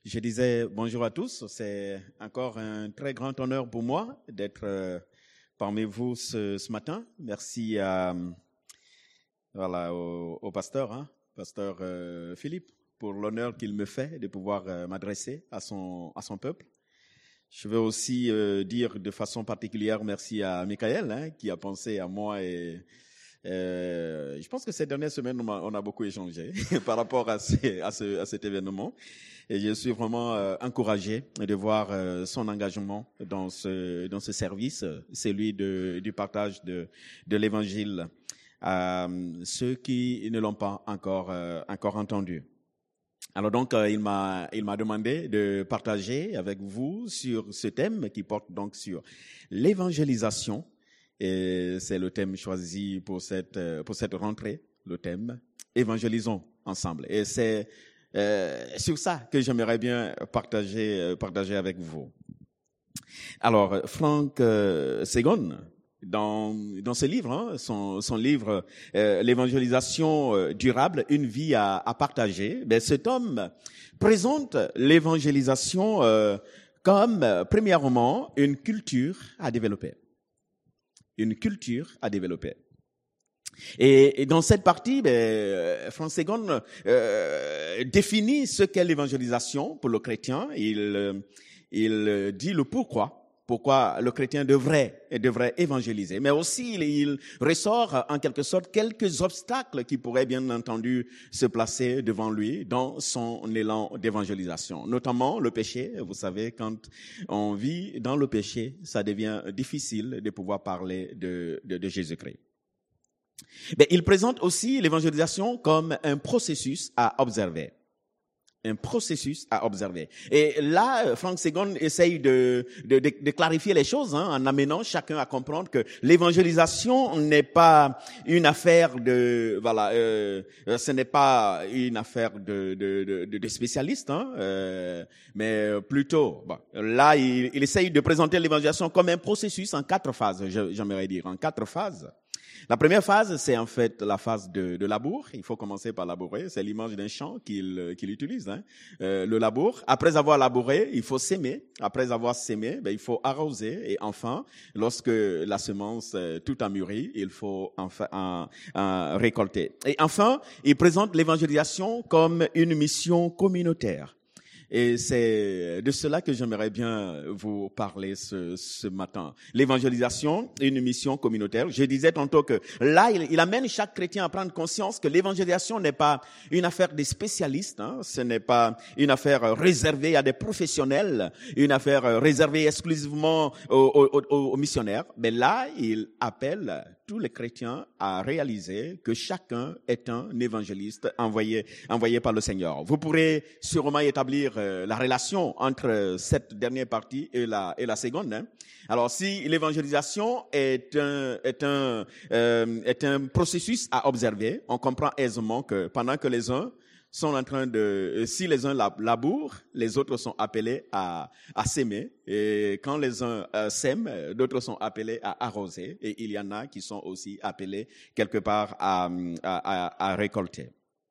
Je disais bonjour à tous. C'est encore un très grand honneur pour moi d'être parmi vous ce matin. Merci au pasteur, pasteur Philippe, pour l'honneur qu'il me fait de pouvoir m'adresser à son peuple. Je veux aussi dire de façon particulière merci à Michael qui a pensé à moi et je pense que ces dernières semaines on a beaucoup échangé par rapport à cet événement. Et je suis vraiment encouragé de voir son engagement dans ce service, celui du partage de l'évangile à ceux qui ne l'ont pas encore entendu. Alors donc il m'a demandé de partager avec vous sur ce thème qui porte donc sur l'évangélisation, et c'est le thème choisi pour cette rentrée, le thème évangélisons ensemble. Et c'est sur ça que j'aimerais bien partager avec vous. Alors, Frank Segon, dans ce livre, son livre l'évangélisation durable, une vie à partager, cet homme présente l'évangélisation comme, premièrement, une culture à développer. Une culture à développer. Et dans cette partie, Frank Segon définit ce qu'est l'évangélisation pour le chrétien. Il dit le pourquoi le chrétien devrait évangéliser. Mais aussi, il ressort en quelque sorte quelques obstacles qui pourraient bien entendu se placer devant lui dans son élan d'évangélisation. Notamment le péché. Vous savez, quand on vit dans le péché, ça devient difficile de pouvoir parler de Jésus-Christ. Il présente aussi l'évangélisation comme un processus à observer. Un processus à observer. Et là, Frank Segon essaye de clarifier les choses, en amenant chacun à comprendre que l'évangélisation n'est pas une affaire ce n'est pas une affaire de spécialistes, mais plutôt, là, il essaye de présenter l'évangélisation comme un processus en 4 phases, j'aimerais dire, en 4 phases. La première phase, c'est en fait la phase de labour. Il faut commencer par labourer. C'est l'image d'un champ qu'il utilise. Le labour. Après avoir labouré, il faut s'aimer. Après avoir sémé, il faut arroser. Et enfin, lorsque la semence tout a mûri, il faut enfin récolter. Et enfin, il présente l'évangélisation comme une mission communautaire. Et c'est de cela que j'aimerais bien vous parler ce matin. L'évangélisation, une mission communautaire. Je disais tantôt que là, il amène chaque chrétien à prendre conscience que l'évangélisation n'est pas une affaire des spécialistes, ce n'est pas une affaire réservée à des professionnels, une affaire réservée exclusivement aux missionnaires. Mais là, il appelle tous les chrétiens à réaliser que chacun est un évangéliste envoyé par le Seigneur. Vous pourrez sûrement établir la relation entre cette dernière partie et la seconde. Alors, si l'évangélisation est un processus à observer, on comprend aisément que pendant que les uns sont en train si les uns labourent, les autres sont appelés à s'aimer. Et quand les uns sèment, d'autres sont appelés à arroser. Et il y en a qui sont aussi appelés quelque part à récolter.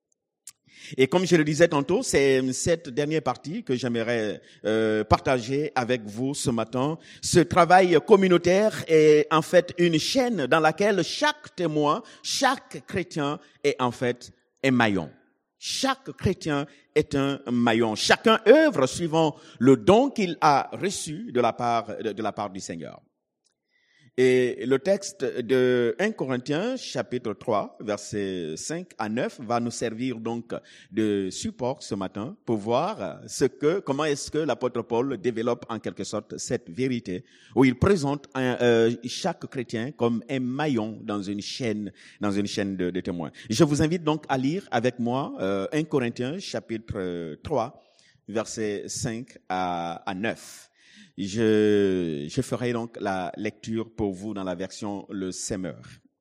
Et comme je le disais tantôt, c'est cette dernière partie que j'aimerais partager avec vous ce matin. Ce travail communautaire est en fait une chaîne dans laquelle chaque témoin, chaque chrétien est en fait un maillon. Chaque chrétien est un maillon. Chacun œuvre suivant le don qu'il a reçu de la part du Seigneur. Et le texte de 1 Corinthiens, chapitre 3, versets 5 à 9, va nous servir donc de support ce matin pour voir comment est-ce que l'apôtre Paul développe en quelque sorte cette vérité, où il présente chaque chrétien comme un maillon dans une chaîne de témoins. Je vous invite donc à lire avec moi 1 Corinthiens, chapitre 3, versets 5 à 9. Je ferai donc la lecture pour vous dans la version Le Semeur.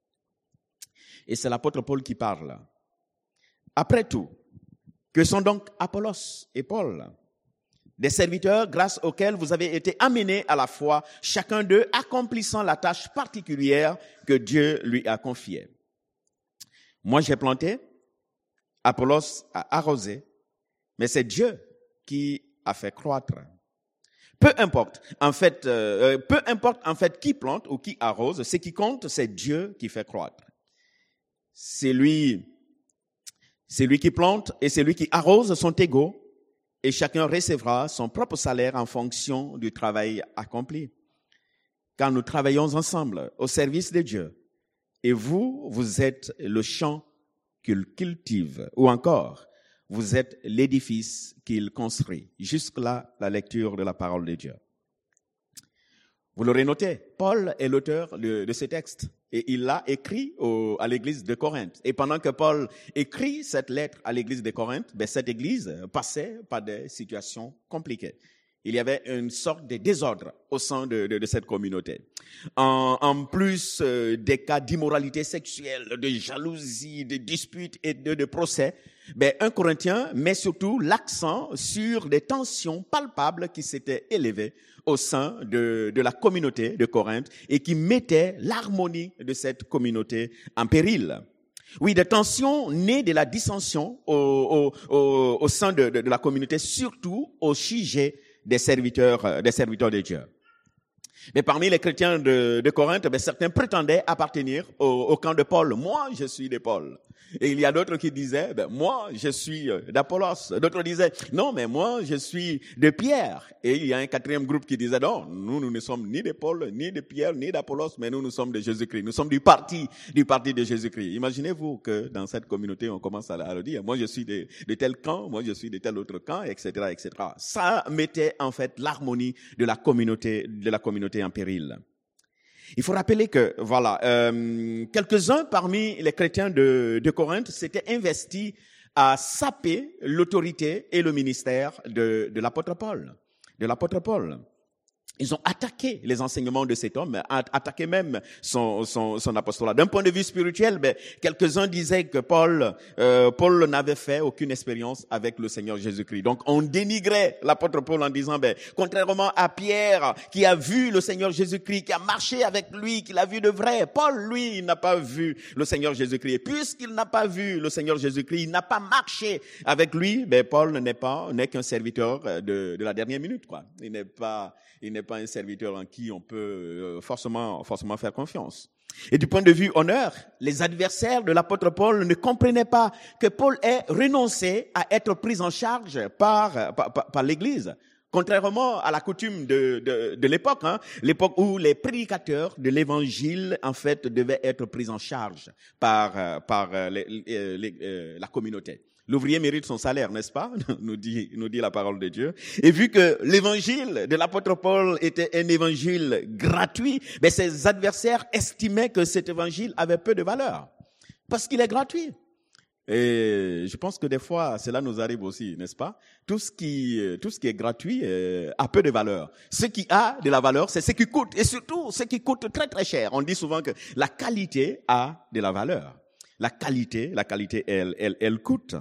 Et c'est l'apôtre Paul qui parle. Après tout, que sont donc Apollos et Paul? Des serviteurs grâce auxquels vous avez été amenés à la foi, chacun d'eux accomplissant la tâche particulière que Dieu lui a confiée. Moi j'ai planté, Apollos a arrosé, mais c'est Dieu qui a fait croître. Peu importe en fait qui plante ou qui arrose, ce qui compte, c'est Dieu qui fait croître. C'est lui qui plante et c'est lui qui arrose sont égaux et chacun recevra son propre salaire en fonction du travail accompli. Car nous travaillons ensemble au service de Dieu et vous êtes le champ qu'il cultive ou encore vous êtes l'édifice qu'il construit. Jusque-là, la lecture de la parole de Dieu. Vous l'aurez noté, Paul est l'auteur de ce texte et il l'a écrit à l'église de Corinthe. Et pendant que Paul écrit cette lettre à l'église de Corinthe, cette église passait par des situations compliquées. Il y avait une sorte de désordre au sein de cette communauté. En plus des cas d'immoralité sexuelle, de jalousie, de disputes et de procès, un Corinthien met surtout l'accent sur des tensions palpables qui s'étaient élevées au sein de la communauté de Corinthe et qui mettaient l'harmonie de cette communauté en péril. Oui, des tensions nées de la dissension au sein de la communauté, surtout au sujet des serviteurs de Dieu. Mais parmi les chrétiens de Corinthe, certains prétendaient appartenir au camp de Paul. Moi, je suis de Paul. Et il y a d'autres qui disaient, moi, je suis d'Apollos. D'autres disaient, non, mais moi, je suis de Pierre. Et il y a un quatrième groupe qui disait, non, nous ne sommes ni de Paul, ni de Pierre, ni d'Apollos, mais nous sommes de Jésus-Christ. Nous sommes du parti de Jésus-Christ. Imaginez-vous que dans cette communauté, on commence à le dire, moi, je suis de tel camp, moi, je suis de tel autre camp, etc., etc. Ça mettait, en fait, l'harmonie de la communauté en péril. Il faut rappeler que, quelques-uns parmi les chrétiens de Corinthe s'étaient investis à saper l'autorité et le ministère de l'apôtre Paul. Ils ont attaqué les enseignements de cet homme, attaqué même son apostolat. D'un point de vue spirituel, quelques-uns disaient que Paul n'avait fait aucune expérience avec le Seigneur Jésus-Christ. Donc, on dénigrait l'apôtre Paul en disant, contrairement à Pierre, qui a vu le Seigneur Jésus-Christ, qui a marché avec lui, qui l'a vu de vrai, Paul, lui, il n'a pas vu le Seigneur Jésus-Christ. Et puisqu'il n'a pas vu le Seigneur Jésus-Christ, il n'a pas marché avec lui, Paul n'est qu'un serviteur de la dernière minute, quoi. Il n'est pas un serviteur en qui on peut forcément faire confiance. Et du point de vue honneur, les adversaires de l'apôtre Paul ne comprenaient pas que Paul ait renoncé à être pris en charge par l'Église. Contrairement à la coutume de l'époque, l'époque où les prédicateurs de l'Évangile, en fait, devaient être pris en charge par la communauté. L'ouvrier mérite son salaire, n'est-ce pas? nous dit la parole de Dieu. Et vu que l'évangile de l'apôtre Paul était un évangile gratuit, ses adversaires estimaient que cet évangile avait peu de valeur. Parce qu'il est gratuit. Et je pense que des fois, cela nous arrive aussi, n'est-ce pas? Tout ce qui est gratuit a peu de valeur. Ce qui a de la valeur, c'est ce qui coûte. Et surtout, ce qui coûte très très cher. On dit souvent que la qualité a de la valeur. La qualité, elle coûte.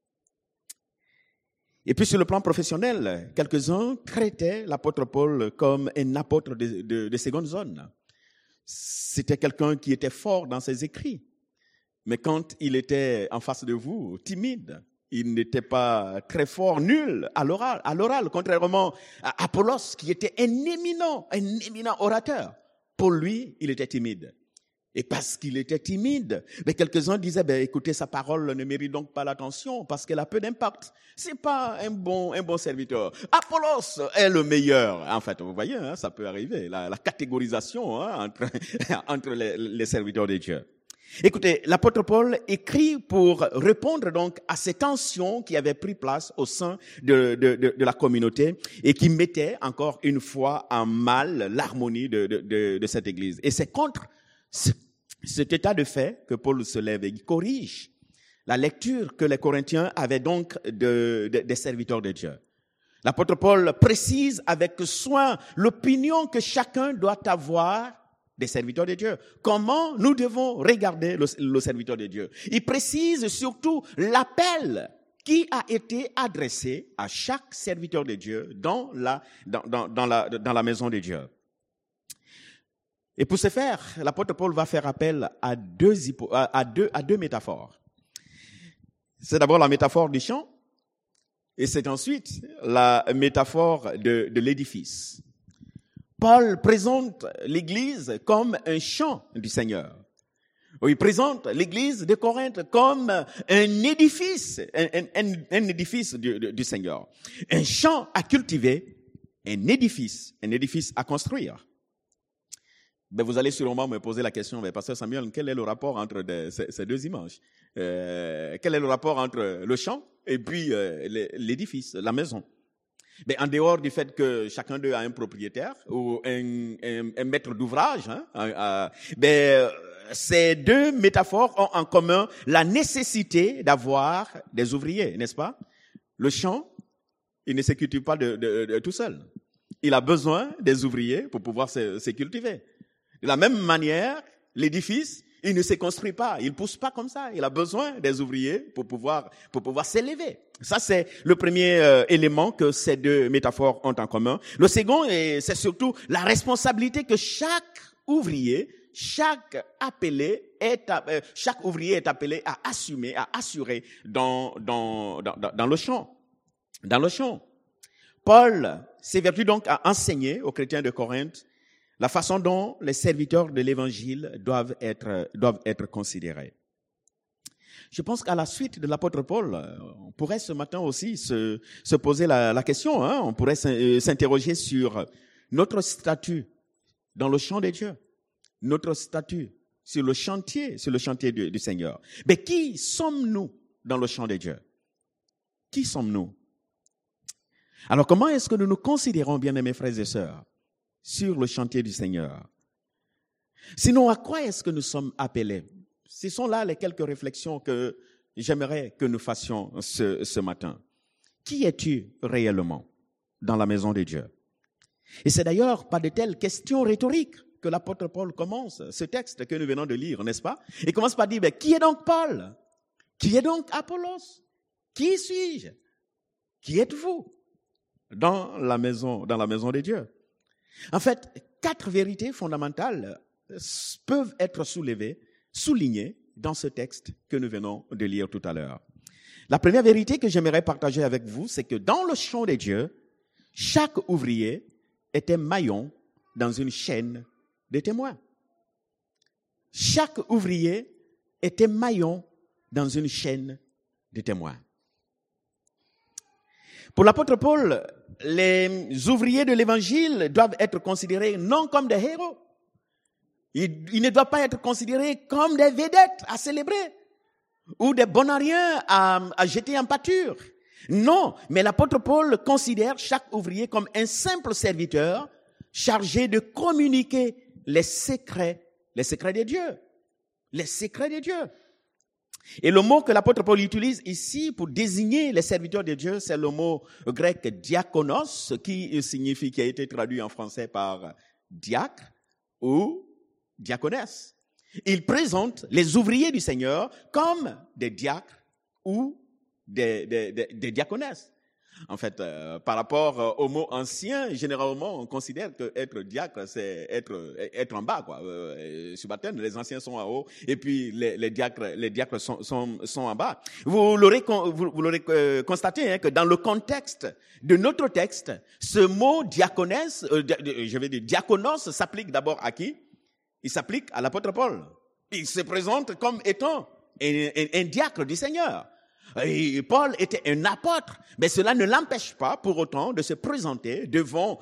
Et puis sur le plan professionnel, quelques-uns traitaient l'apôtre Paul comme un apôtre de seconde zone. C'était quelqu'un qui était fort dans ses écrits. Mais quand il était en face de vous, timide, il n'était pas très fort, nul à l'oral, contrairement à Apollos, qui était un éminent orateur. Pour lui, il était timide. Et parce qu'il était timide, quelques-uns disaient, écoutez, sa parole ne mérite donc pas l'attention parce qu'elle a peu d'impact. C'est pas un bon serviteur. Apollos est le meilleur. En fait, vous voyez, ça peut arriver, la catégorisation entre les serviteurs de Dieu. Écoutez, l'apôtre Paul écrit pour répondre donc à ces tensions qui avaient pris place au sein de la communauté et qui mettaient encore une fois en mal l'harmonie de cette église. Et c'est contre cet état de fait que Paul se lève et il corrige la lecture que les Corinthiens avaient donc des serviteurs de Dieu. L'apôtre Paul précise avec soin l'opinion que chacun doit avoir des serviteurs de Dieu. Comment nous devons regarder le serviteur de Dieu. Il précise surtout l'appel qui a été adressé à chaque serviteur de Dieu dans la maison de Dieu. Et pour ce faire, l'apôtre Paul va faire appel à deux métaphores. C'est d'abord la métaphore du champ Et c'est ensuite la métaphore de l'édifice. Paul présente l'Église comme un champ du Seigneur. Il présente l'Église de Corinthe comme un édifice, un édifice du Seigneur. Un champ à cultiver, un édifice à construire. Ben, vous allez sûrement me poser la question, mais Pasteur Samuel, quel est le rapport entre ces deux images? Quel est le rapport entre le champ et puis l'édifice, la maison? Ben, en dehors du fait que chacun d'eux a un propriétaire ou un maître d'ouvrage, ces deux métaphores ont en commun la nécessité d'avoir des ouvriers, n'est-ce pas? Le champ, il ne se cultive pas de tout seul. Il a besoin des ouvriers pour pouvoir se cultiver. De la même manière, l'édifice, il ne se construit pas, il pousse pas comme ça. Il a besoin des ouvriers pour pouvoir s'élever. Ça, c'est le premier élément que ces deux métaphores ont en commun. Le second, c'est surtout la responsabilité que chaque ouvrier est appelé à assumer, à assurer dans le champ. Dans le champ. Paul s'évertue donc à enseigner aux chrétiens de Corinthe la façon dont les serviteurs de l'évangile doivent être considérés. Je pense qu'à la suite de l'apôtre Paul, on pourrait ce matin aussi se poser la question, on pourrait s'interroger sur notre statut dans le champ de Dieu, notre statut sur le chantier du Seigneur. Mais qui sommes-nous dans le champ de Dieu? Qui sommes-nous? Alors comment est-ce que nous nous considérons, bien-aimés frères et sœurs, sur le chantier du Seigneur? Sinon, à quoi est-ce que nous sommes appelés? Ce sont là les quelques réflexions que j'aimerais que nous fassions ce matin. Qui es-tu réellement dans la maison de Dieu? Et c'est d'ailleurs par de telles questions rhétoriques que l'apôtre Paul commence ce texte que nous venons de lire, n'est-ce pas? Il commence par dire, qui est donc Paul? Qui est donc Apollos? Qui suis-je? Qui êtes-vous dans la maison de Dieu? En fait, 4 vérités fondamentales peuvent être soulignées dans ce texte que nous venons de lire tout à l'heure. La première vérité que j'aimerais partager avec vous, c'est que dans le champ de Dieu, chaque ouvrier était maillon dans une chaîne de témoins. Chaque ouvrier était maillon dans une chaîne de témoins. Pour l'apôtre Paul, les ouvriers de l'évangile doivent être considérés non comme des héros. Ils ne doivent pas être considérés comme des vedettes à célébrer ou des bonariens à jeter en pâture. Non, mais l'apôtre Paul considère chaque ouvrier comme un simple serviteur chargé de communiquer les secrets de Dieu. Les secrets de Dieu. Et le mot que l'apôtre Paul utilise ici pour désigner les serviteurs de Dieu, c'est le mot grec diakonos, qui a été traduit en français par diacre ou diaconesse. Il présente les ouvriers du Seigneur comme des diacres ou des diaconesses. En fait, par rapport au mot ancien, généralement, on considère que être diacre, c'est être en bas, quoi. Subalterne, les anciens sont en haut, et puis les diacres sont en bas. Vous l'aurez constaté, que dans le contexte de notre texte, ce mot diaconesse, diaconos s'applique d'abord à qui? Il s'applique à l'apôtre Paul. Il se présente comme étant un diacre du Seigneur. Et Paul était un apôtre, mais cela ne l'empêche pas pour autant de se présenter devant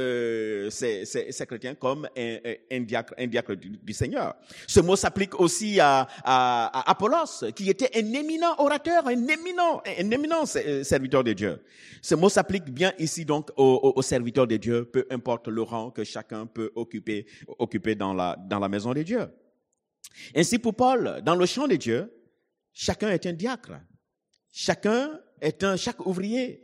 ces chrétiens comme un diacre du Seigneur. Ce mot s'applique aussi à Apollos, qui était un éminent orateur, un éminent serviteur de Dieu. Ce mot s'applique bien ici donc aux serviteurs de Dieu, peu importe le rang que chacun peut occuper dans la maison de Dieu. Ainsi pour Paul, dans le champ de Dieu, chacun est un diacre. Chaque ouvrière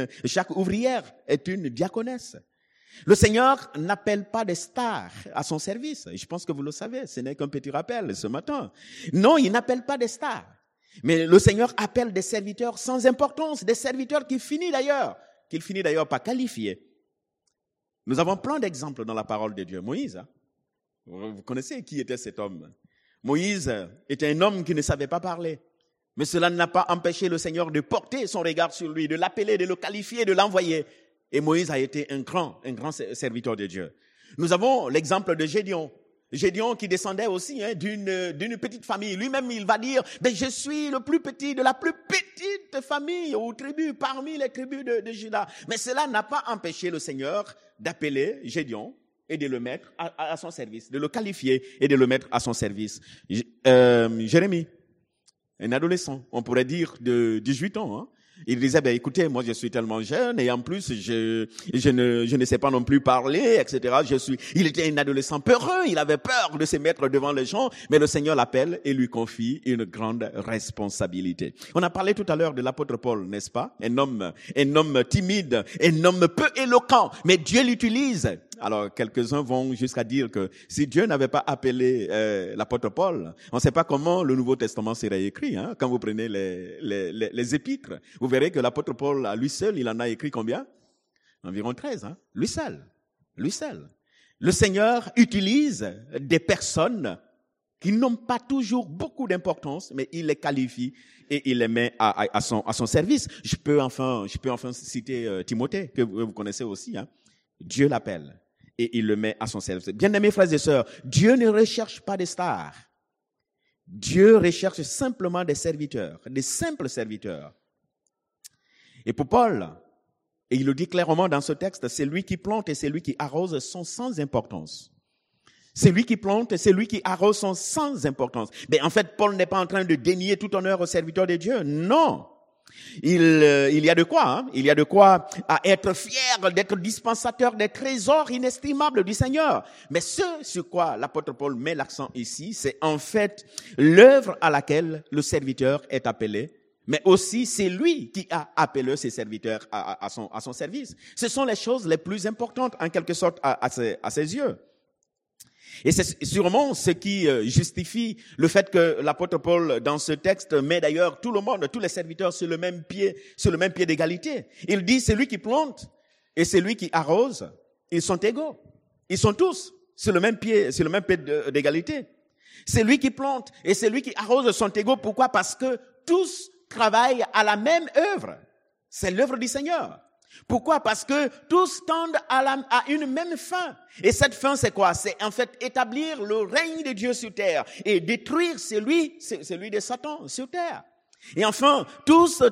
est une diaconesse. Le Seigneur n'appelle pas des stars à son service. Je pense que vous le savez, ce n'est qu'un petit rappel ce matin. Non, il n'appelle pas des stars. Mais le Seigneur appelle des serviteurs sans importance, des serviteurs qu'il finit d'ailleurs par qualifier. Nous avons plein d'exemples dans la parole de Dieu. Moïse, vous connaissez qui était cet homme? Moïse était un homme qui ne savait pas parler. Mais cela n'a pas empêché le Seigneur de porter son regard sur lui, de l'appeler, de le qualifier, de l'envoyer. Et Moïse a été un grand serviteur de Dieu. Nous avons l'exemple de Gédéon. Gédéon qui descendait aussi d'une petite famille. Lui-même, il va dire, je suis le plus petit de la plus petite famille ou tribu parmi les tribus de Juda. Mais cela n'a pas empêché le Seigneur d'appeler Gédéon et de le mettre à son service, de le qualifier et de le mettre à son service. Jérémie, un adolescent, on pourrait dire de 18 ans, il disait, écoutez, moi je suis tellement jeune et en plus je ne sais pas non plus parler, etc. Il était un adolescent peureux, il avait peur de se mettre devant les gens, mais le Seigneur l'appelle et lui confie une grande responsabilité. On a parlé tout à l'heure de l'apôtre Paul, n'est-ce pas? Un homme timide, un homme peu éloquent, mais Dieu l'utilise. Alors, quelques-uns vont jusqu'à dire que si Dieu n'avait pas appelé l'apôtre Paul, on ne sait pas comment le Nouveau Testament serait écrit. Quand vous prenez les épîtres, vous verrez que l'apôtre Paul, à lui seul, il en a écrit combien? Environ 13. Lui seul. Le Seigneur utilise des personnes qui n'ont pas toujours beaucoup d'importance, mais il les qualifie et il les met à son service. Je peux enfin citer Timothée, que vous connaissez aussi. Dieu l'appelle. Et il le met à son service. Bien-aimés frères et sœurs, Dieu ne recherche pas des stars. Dieu recherche simplement des serviteurs, des simples serviteurs. Et pour Paul, et il le dit clairement dans ce texte, c'est lui qui plante et c'est lui qui arrose sont sans importance. C'est lui qui plante et c'est lui qui arrose sont sans importance. Mais en fait, Paul n'est pas en train de dénier tout honneur aux serviteurs de Dieu. Non. Il y a de quoi à être fier d'être dispensateur des trésors inestimables du Seigneur. Mais ce sur quoi l'apôtre Paul met l'accent ici, c'est en fait l'œuvre à laquelle le serviteur est appelé, mais aussi c'est lui qui a appelé ses serviteurs à son service. Ce sont les choses les plus importantes en quelque sorte à ses yeux. Et c'est sûrement ce qui justifie le fait que l'apôtre Paul, dans ce texte, met d'ailleurs tout le monde, tous les serviteurs sur le même pied d'égalité. Il dit, c'est lui qui plante et c'est lui qui arrose. Ils sont égaux. Ils sont tous sur le même pied d'égalité. C'est lui qui plante et c'est lui qui arrose sont égaux. Pourquoi? Parce que tous travaillent à la même œuvre. C'est l'œuvre du Seigneur. Pourquoi? Parce que tous tendent à une même fin. Et cette fin, c'est quoi? C'est en fait établir le règne de Dieu sur terre et détruire celui de Satan sur terre. Et enfin, tous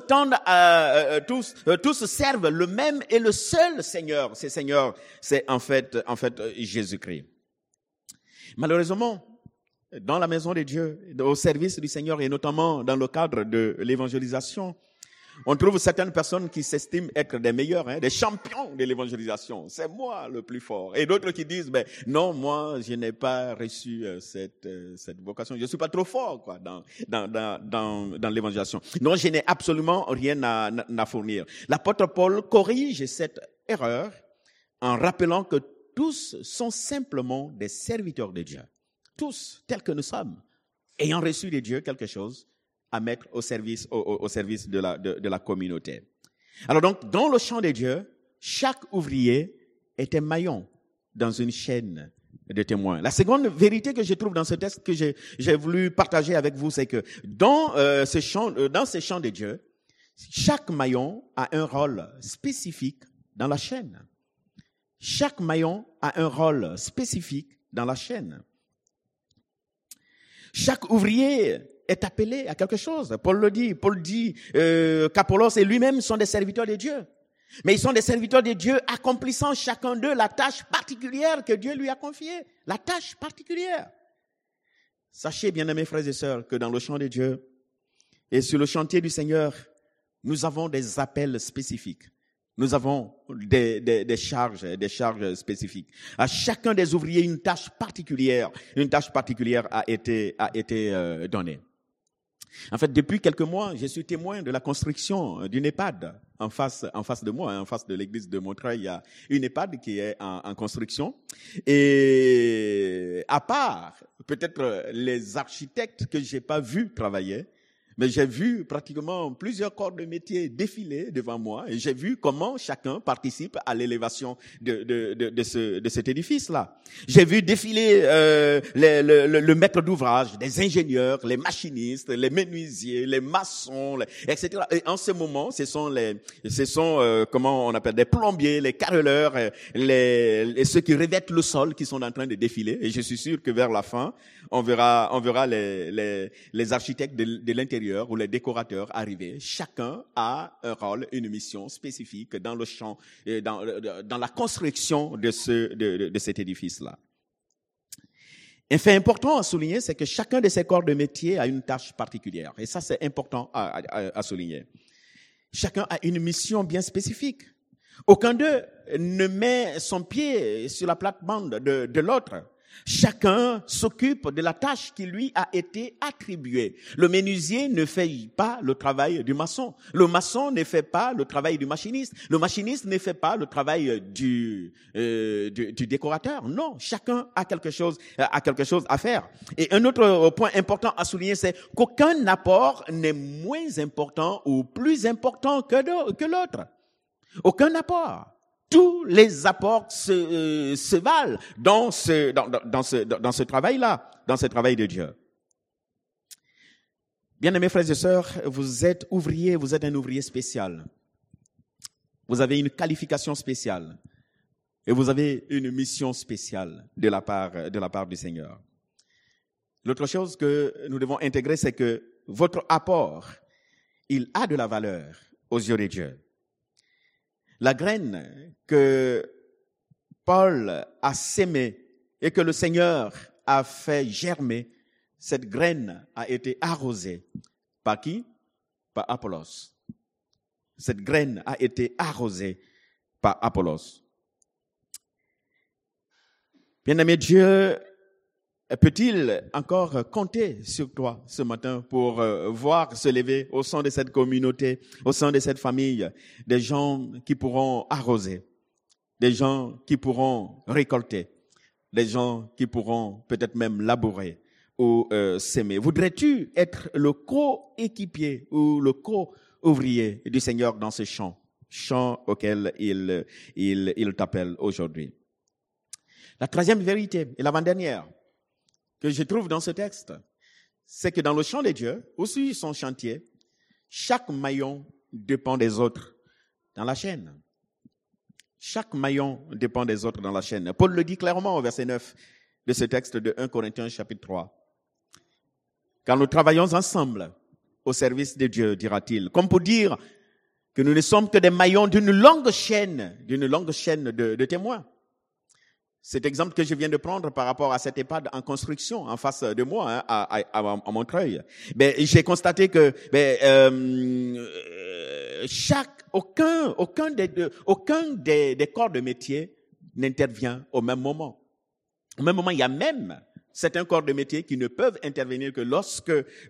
servent le même et le seul Seigneur. Ce Seigneur, c'est en fait Jésus-Christ. Malheureusement, dans la maison de Dieu, au service du Seigneur et notamment dans le cadre de l'évangélisation, on trouve certaines personnes qui s'estiment être des meilleurs, des champions de l'évangélisation. C'est moi le plus fort. Et d'autres qui disent, non, moi, je n'ai pas reçu cette vocation. Je suis pas trop fort, dans l'évangélisation. Non, je n'ai absolument rien à fournir. L'apôtre Paul corrige cette erreur en rappelant que tous sont simplement des serviteurs de Dieu. Tous, tels que nous sommes, ayant reçu de Dieu quelque chose à mettre au service de la communauté. Alors donc, dans le champ de Dieu, chaque ouvrier est un maillon dans une chaîne de témoins. La seconde vérité que je trouve dans ce texte que j'ai voulu partager avec vous, c'est que dans ces champs de Dieu, chaque maillon a un rôle spécifique dans la chaîne. Chaque maillon a un rôle spécifique dans la chaîne. Chaque ouvrier est appelé à quelque chose. Paul dit qu'Apollos et lui-même sont des serviteurs de Dieu. Mais ils sont des serviteurs de Dieu accomplissant chacun d'eux la tâche particulière que Dieu lui a confiée. La tâche particulière. Sachez, bien-aimés frères et sœurs, que dans le champ de Dieu et sur le chantier du Seigneur, nous avons des appels spécifiques. Nous avons des charges spécifiques. À chacun des ouvriers, une tâche particulière a été donnée. En fait, depuis quelques mois, je suis témoin de la construction d'une EHPAD en face de moi, en face de l'église de Montreuil. Il y a une EHPAD qui est en construction. Et à part peut-être les architectes que j'ai pas vus travailler, Mais j'ai vu pratiquement plusieurs corps de métier défiler devant moi et j'ai vu comment chacun participe à l'élévation de cet édifice-là. J'ai vu défiler le maître d'ouvrage, des ingénieurs, les machinistes, les menuisiers, les maçons, etc. Et en ce moment, ce sont comment on appelle, des plombiers, les carreleurs, ceux qui revêtent le sol qui sont en train de défiler. Et je suis sûr que vers la fin, on verra les architectes de l'intérieur ou les décorateurs arriver. Chacun a un rôle, une mission spécifique dans le champ, dans la construction de cet édifice-là. Un fait important à souligner, c'est que chacun de ces corps de métier a une tâche particulière. Et ça, c'est important à souligner. Chacun a une mission bien spécifique. Aucun d'eux ne met son pied sur la plate-bande de l'autre. Chacun s'occupe de la tâche qui lui a été attribuée. Le menuisier ne fait pas le travail du maçon. Le maçon ne fait pas le travail du machiniste. Le machiniste ne fait pas le travail du décorateur. Non, chacun a quelque chose à faire. Et un autre point important à souligner, c'est qu'aucun apport n'est moins important ou plus important que l'autre. Aucun apport. Tous les apports se valent dans ce travail-là, dans ce travail de Dieu. Bien-aimés frères et sœurs, vous êtes ouvriers, vous êtes un ouvrier spécial. Vous avez une qualification spéciale et vous avez une mission spéciale de la part du Seigneur. L'autre chose que nous devons intégrer, c'est que votre apport, il a de la valeur aux yeux de Dieu. La graine que Paul a sémée et que le Seigneur a fait germer, cette graine a été arrosée. Par qui? Par Apollos. Cette graine a été arrosée par Apollos. Bien-aimé, Dieu peut-il encore compter sur toi ce matin pour voir se lever au sein de cette communauté, au sein de cette famille, des gens qui pourront arroser, des gens qui pourront récolter, des gens qui pourront peut-être même labourer ou s'aimer. Voudrais-tu être le co-équipier ou le co-ouvrier du Seigneur dans ce champ auquel il t'appelle aujourd'hui? La troisième vérité et l'avant-dernière que je trouve dans ce texte, c'est que dans le champ de Dieu, aussi son chantier, chaque maillon dépend des autres dans la chaîne. Chaque maillon dépend des autres dans la chaîne. Paul le dit clairement au verset 9 de ce texte de 1 Corinthiens chapitre 3. Car nous travaillons ensemble au service de Dieu, dira-t-il, comme pour dire que nous ne sommes que des maillons d'une longue chaîne de témoins. Cet exemple que je viens de prendre par rapport à cette EHPAD en construction en face de moi, à Montreuil, j'ai constaté que aucun des corps de métier n'intervient au même moment. Au même moment, il y a même certains corps de métier qui ne peuvent intervenir que lorsque,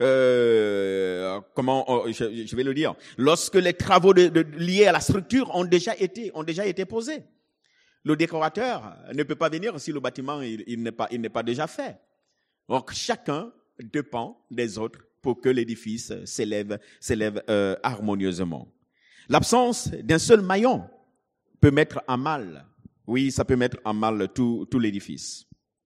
je vais le dire, lorsque les travaux liés à la structure ont déjà été posés. Le décorateur ne peut pas venir si le bâtiment il n'est pas déjà fait. Donc chacun dépend des autres pour que l'édifice s'élève harmonieusement. L'absence d'un seul maillon peut mettre à mal, oui, ça peut mettre à mal tout l'édifice.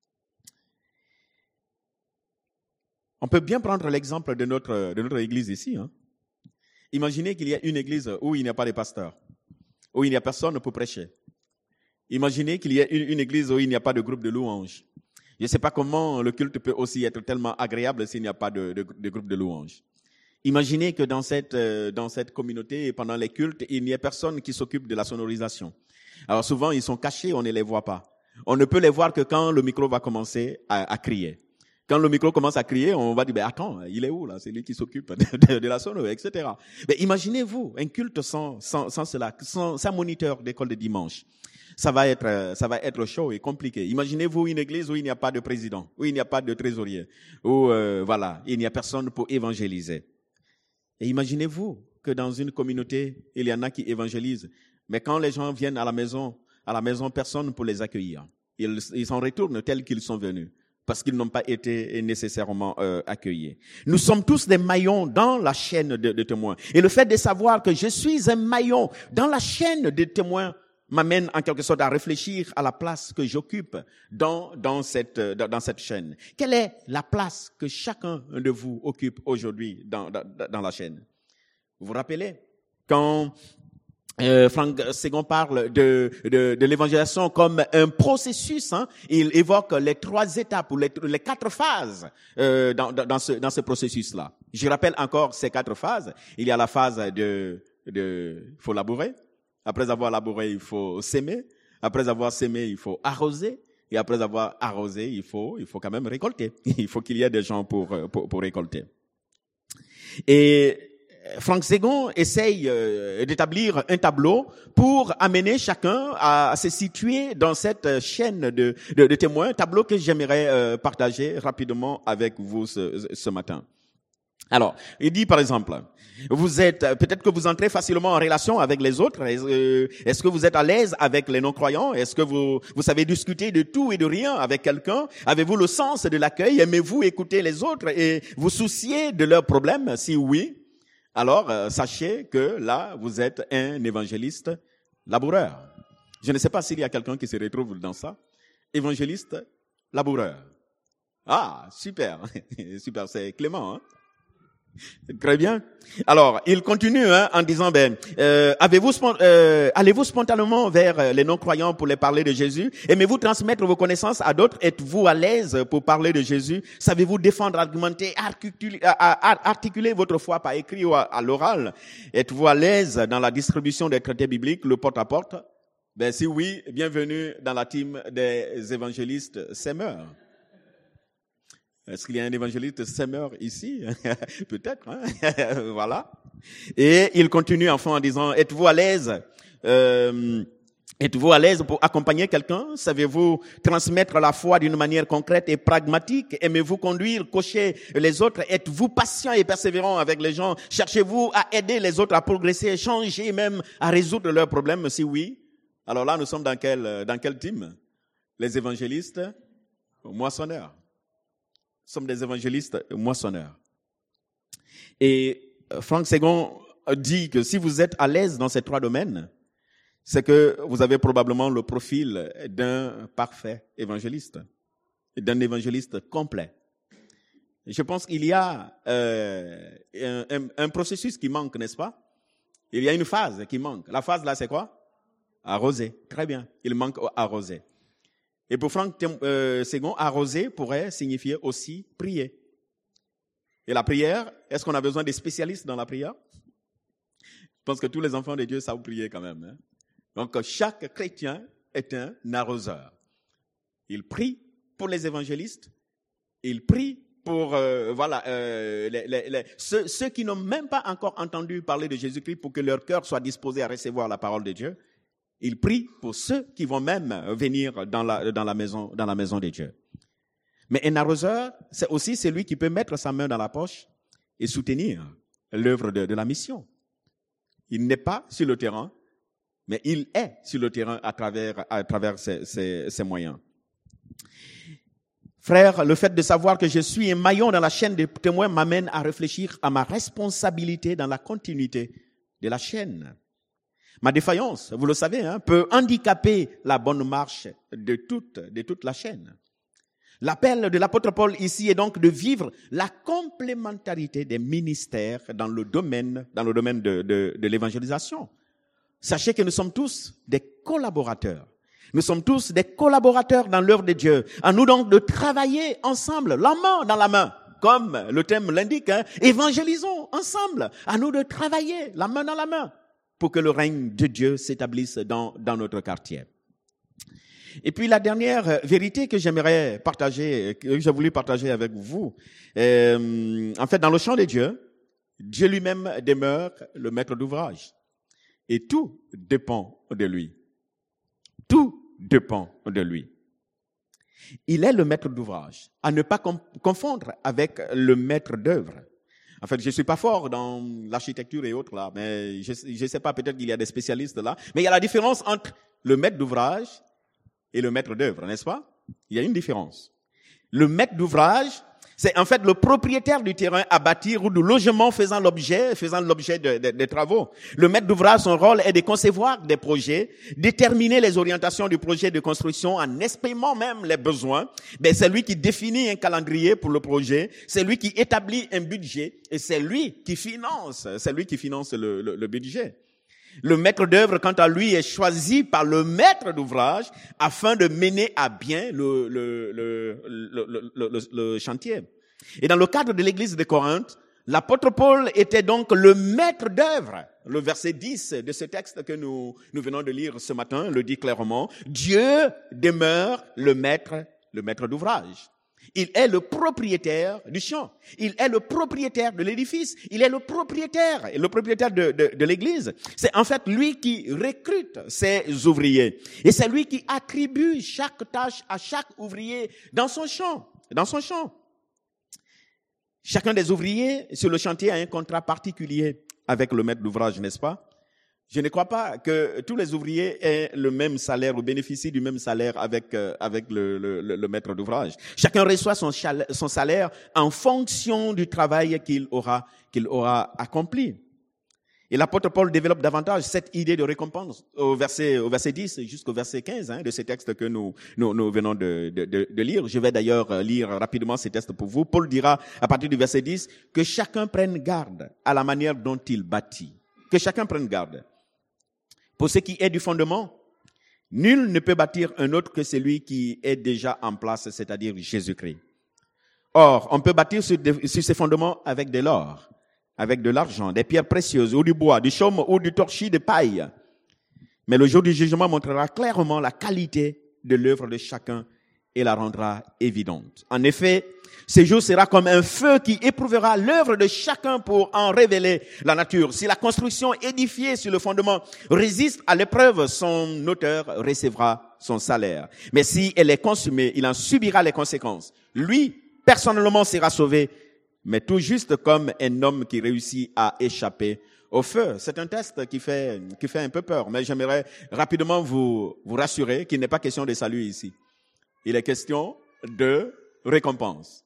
On peut bien prendre l'exemple de notre église ici. Imaginez qu'il y a une église où il n'y a pas de pasteur, où il n'y a personne pour prêcher. Imaginez qu'il y ait une église où il n'y a pas de groupe de louanges. Je ne sais pas comment le culte peut aussi être tellement agréable s'il n'y a pas de groupe de louanges. Imaginez que dans cette communauté, pendant les cultes, il n'y ait personne qui s'occupe de la sonorisation. Alors souvent, ils sont cachés, on ne les voit pas. On ne peut les voir que quand le micro va commencer à crier. Quand le micro commence à crier, on va dire, attends, il est où là? C'est lui qui s'occupe de la sono, etc. Mais imaginez-vous un culte sans cela, sans moniteur d'école de dimanche. Ça va être chaud et compliqué. Imaginez-vous une église où il n'y a pas de président, où il n'y a pas de trésorier, où il n'y a personne pour évangéliser. Et imaginez-vous que dans une communauté, il y en a qui évangélisent, mais quand les gens viennent à la maison, personne pour les accueillir. Ils s'en retournent tels qu'ils sont venus. parce qu'ils n'ont pas été nécessairement accueillis. Nous sommes tous des maillons dans la chaîne de témoins. Et le fait de savoir que je suis un maillon dans la chaîne de témoins m'amène en quelque sorte à réfléchir à la place que j'occupe dans cette chaîne. Quelle est la place que chacun de vous occupe aujourd'hui dans la chaîne? Vous vous rappelez quand Franck Ségon parle de l'évangélisation comme un processus, hein, il évoque les 3 étapes ou les 4 phases dans ce processus-là. Je rappelle encore ces 4 phases. Il y a la phase faut labourer. Après avoir labouré, il faut s'aimer. Après avoir s'aimé, il faut arroser. Et après avoir arrosé, il faut quand même récolter. Il faut qu'il y ait des gens pour récolter. Et Franck Ségon essaye d'établir un tableau pour amener chacun à se situer dans cette chaîne de témoins, tableau que j'aimerais partager rapidement avec vous ce matin. Alors, il dit par exemple, peut-être que vous entrez facilement en relation avec les autres. Est-ce que vous êtes à l'aise avec les non-croyants? Est-ce que vous savez discuter de tout et de rien avec quelqu'un? Avez-vous le sens de l'accueil? Aimez-vous écouter les autres et vous soucier de leurs problèmes? Si oui, alors sachez que là, vous êtes un évangéliste laboureur. Je ne sais pas s'il y a quelqu'un qui se retrouve dans ça. Évangéliste laboureur. Ah, super. Super, c'est Clément, hein? Très bien. Alors, il continue en disant, allez-vous spontanément vers les non-croyants pour les parler de Jésus? Aimez-vous transmettre vos connaissances à d'autres? Êtes-vous à l'aise pour parler de Jésus? Savez-vous défendre, argumenter, articuler votre foi par écrit ou à l'oral? Êtes-vous à l'aise dans la distribution des traités bibliques, le porte-à-porte? Si oui, bienvenue dans la team des évangélistes sémeurs. Est-ce qu'il y a un évangéliste sémeur ici? Peut-être, hein? Voilà. Et il continue enfin en disant, êtes-vous à l'aise pour accompagner quelqu'un? Savez-vous transmettre la foi d'une manière concrète et pragmatique? Aimez-vous conduire, coacher les autres? Êtes-vous patient et persévérant avec les gens? Cherchez-vous à aider les autres à progresser, changer, même à résoudre leurs problèmes? Si oui, alors là, nous sommes dans quel team? Les évangélistes moissonneurs. Nous sommes des évangélistes moissonneurs. Et Franck Ségon dit que si vous êtes à l'aise dans ces 3 domaines, c'est que vous avez probablement le profil d'un parfait évangéliste, d'un évangéliste complet. Je pense qu'il y a un processus qui manque, n'est-ce pas? Il y a une phase qui manque. La phase là, c'est quoi? Arroser. Très bien. Il manque arroser. Et pour Franck Ségon, arroser pourrait signifier aussi prier. Et la prière, est-ce qu'on a besoin des spécialistes dans la prière? Je pense que tous les enfants de Dieu savent prier quand même, hein? Donc chaque chrétien est un arroseur. Il prie pour les évangélistes, il prie pour ceux qui n'ont même pas encore entendu parler de Jésus-Christ pour que leur cœur soit disposé à recevoir la parole de Dieu. Il prie pour ceux qui vont même venir dans la maison de Dieu. Mais un arroseur, c'est aussi celui qui peut mettre sa main dans la poche et soutenir l'œuvre de la mission. Il n'est pas sur le terrain, mais il est sur le terrain à travers ses moyens. Frère, le fait de savoir que je suis un maillon dans la chaîne des témoins m'amène à réfléchir à ma responsabilité dans la continuité de la chaîne. Ma défaillance, vous le savez, hein, peut handicaper la bonne marche de toute la chaîne. L'appel de l'apôtre Paul ici est donc de vivre la complémentarité des ministères dans le domaine de l'évangélisation. Sachez que nous sommes tous des collaborateurs. Nous sommes tous des collaborateurs dans l'œuvre de Dieu. À nous donc de travailler ensemble, la main dans la main. Comme le thème l'indique, hein, évangélisons ensemble. À nous de travailler, la main dans la main, pour que le règne de Dieu s'établisse dans notre quartier. Et puis la dernière vérité que j'aimerais partager, que j'ai voulu partager avec vous, en fait, dans le champ de Dieu, Dieu lui-même demeure le maître d'ouvrage. Et tout dépend de lui. Tout dépend de lui. Il est le maître d'ouvrage, à ne pas confondre avec le maître d'œuvre. En fait, je suis pas fort dans l'architecture et autres là, mais je sais pas, peut-être qu'il y a des spécialistes là. Mais il y a la différence entre le maître d'ouvrage et le maître d'œuvre, n'est-ce pas? Il y a une différence. Le maître d'ouvrage, c'est en fait le propriétaire du terrain à bâtir ou du logement faisant l'objet des travaux. Le maître d'ouvrage, son rôle est de concevoir des projets, déterminer les orientations du projet de construction en exprimant même les besoins. C'est lui qui définit un calendrier pour le projet, c'est lui qui établit un budget et c'est lui qui finance le budget. Le maître d'œuvre, quant à lui, est choisi par le maître d'ouvrage afin de mener à bien le chantier. Et dans le cadre de l'église de Corinthe, l'apôtre Paul était donc le maître d'œuvre. Le verset 10 de ce texte que nous venons de lire ce matin le dit clairement. Dieu demeure le maître d'ouvrage. Il est le propriétaire du champ. Il est le propriétaire de l'édifice. Il est le propriétaire de l'église. C'est en fait lui qui recrute ses ouvriers. Et c'est lui qui attribue chaque tâche à chaque ouvrier dans son champ. Chacun des ouvriers sur le chantier a un contrat particulier avec le maître d'ouvrage, n'est-ce pas? Je ne crois pas que tous les ouvriers aient le même salaire ou bénéficient du même salaire avec le maître d'ouvrage. Chacun reçoit son salaire en fonction du travail qu'il aura accompli. Et l'apôtre Paul développe davantage cette idée de récompense au verset 10 jusqu'au verset 15 de ces textes que nous venons de lire. Je vais d'ailleurs lire rapidement ces textes pour vous. Paul dira à partir du verset 10 que chacun prenne garde à la manière dont il bâtit. Que chacun prenne garde. Pour ce qui est du fondement, nul ne peut bâtir un autre que celui qui est déjà en place, c'est-à-dire Jésus-Christ. Or, on peut bâtir sur ces fondements avec de l'or, avec de l'argent, des pierres précieuses, ou du bois, du chaume, ou du torchis de paille. Mais le jour du jugement montrera clairement la qualité de l'œuvre de chacun et la rendra évidente. En effet, ce jour sera comme un feu qui éprouvera l'œuvre de chacun pour en révéler la nature. Si la construction édifiée sur le fondement résiste à l'épreuve, son auteur recevra son salaire. Mais si elle est consumée, il en subira les conséquences. Lui, personnellement, sera sauvé, mais tout juste comme un homme qui réussit à échapper au feu. C'est un test qui fait un peu peur, mais j'aimerais rapidement vous rassurer qu'il n'est pas question de salut ici. Il est question de récompense.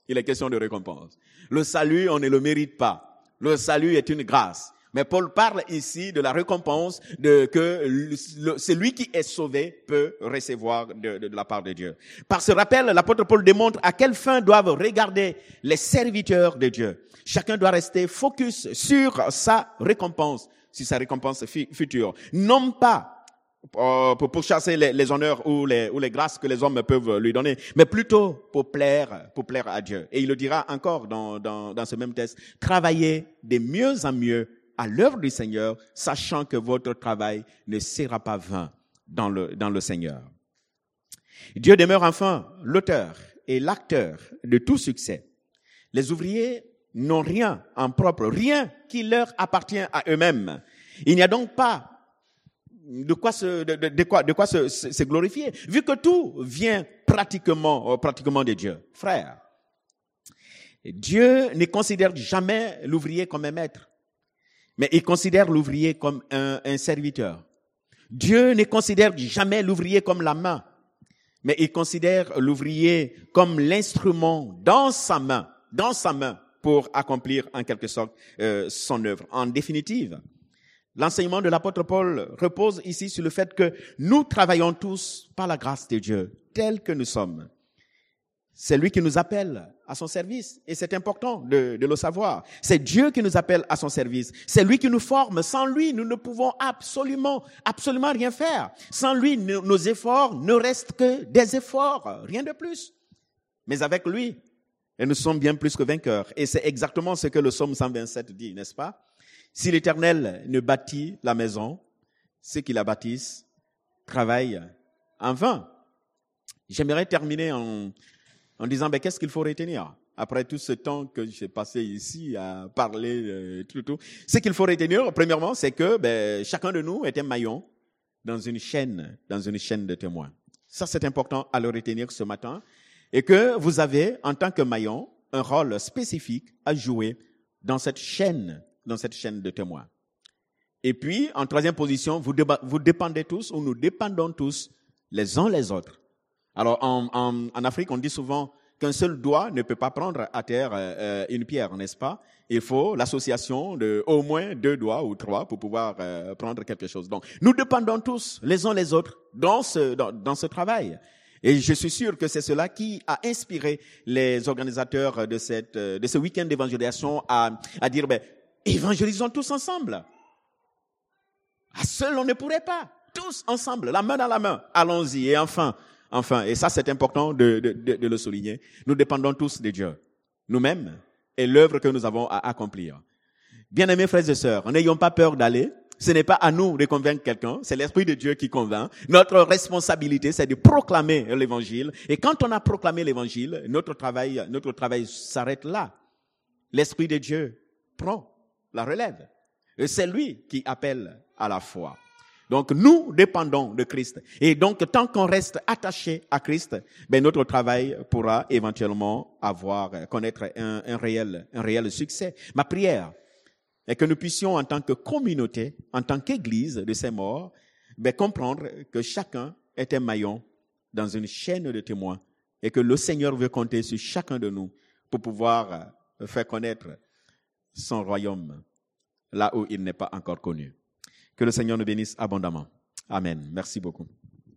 Le salut, on ne le mérite pas. Le salut est une grâce. Mais Paul parle ici de la récompense que celui qui est sauvé peut recevoir de la part de Dieu. Par ce rappel, l'apôtre Paul démontre à quelle fin doivent regarder les serviteurs de Dieu. Chacun doit rester focus sur sa récompense future. Non pas pour chasser les honneurs ou les grâces que les hommes peuvent lui donner, mais plutôt pour plaire à Dieu. Et il le dira encore dans ce même texte. Travaillez de mieux en mieux à l'œuvre du Seigneur, sachant que votre travail ne sera pas vain dans le Seigneur. Dieu demeure enfin l'auteur et l'acteur de tout succès. Les ouvriers n'ont rien en propre, rien qui leur appartient à eux-mêmes. Il n'y a donc pas de quoi se glorifier, vu que tout vient pratiquement de Dieu. Frère, Dieu ne considère jamais l'ouvrier comme un maître, mais il considère l'ouvrier comme un serviteur. Dieu ne considère jamais l'ouvrier comme la main, mais il considère l'ouvrier comme l'instrument dans sa main pour accomplir en quelque sorte son œuvre. En définitive, l'enseignement de l'apôtre Paul repose ici sur le fait que nous travaillons tous par la grâce de Dieu, tels que nous sommes. C'est lui qui nous appelle à son service, et c'est important de le savoir. C'est Dieu qui nous appelle à son service. C'est lui qui nous forme. Sans lui, nous ne pouvons absolument rien faire. Sans lui, nos efforts ne restent que des efforts, rien de plus. Mais avec lui, nous sommes bien plus que vainqueurs. Et c'est exactement ce que le psaume 127 dit, n'est-ce pas? Si l'Éternel ne bâtit la maison, ceux qui la bâtissent travaillent en vain. J'aimerais terminer en disant, qu'est-ce qu'il faut retenir? Après tout ce temps que j'ai passé ici à parler, tout. Ce qu'il faut retenir, premièrement, c'est que chacun de nous est un maillon dans une chaîne de témoins. Ça, c'est important à le retenir ce matin. Et que vous avez, en tant que maillon, un rôle spécifique à jouer dans cette chaîne de témoins. Et puis, en troisième position, vous dépendez tous, ou nous dépendons tous les uns les autres. Alors, en Afrique, on dit souvent qu'un seul doigt ne peut pas prendre à terre une pierre, n'est-ce pas? Il faut l'association de au moins 2 doigts ou 3 pour pouvoir prendre quelque chose. Donc, nous dépendons tous les uns les autres dans ce travail. Et je suis sûr que c'est cela qui a inspiré les organisateurs de ce week-end d'évangélisation à dire, évangélisons tous ensemble. Seul on ne pourrait pas. Tous ensemble, la main dans la main. Allons-y. Et enfin, et ça c'est important de le souligner, nous dépendons tous de Dieu, nous-mêmes, et l'œuvre que nous avons à accomplir. Bien-aimés frères et sœurs, n'ayons pas peur d'aller. Ce n'est pas à nous de convaincre quelqu'un, c'est l'Esprit de Dieu qui convainc. Notre responsabilité, c'est de proclamer l'Évangile. Et quand on a proclamé l'Évangile, notre travail s'arrête là. L'Esprit de Dieu prend la relève. Et c'est lui qui appelle à la foi. Donc, nous dépendons de Christ. Et donc, tant qu'on reste attaché à Christ, notre travail pourra éventuellement connaître un réel succès. Ma prière est que nous puissions, en tant que communauté, en tant qu'Église de ces morts, comprendre que chacun est un maillon dans une chaîne de témoins et que le Seigneur veut compter sur chacun de nous pour pouvoir faire connaître son royaume là où il n'est pas encore connu. Que le Seigneur nous bénisse abondamment. Amen. Merci beaucoup.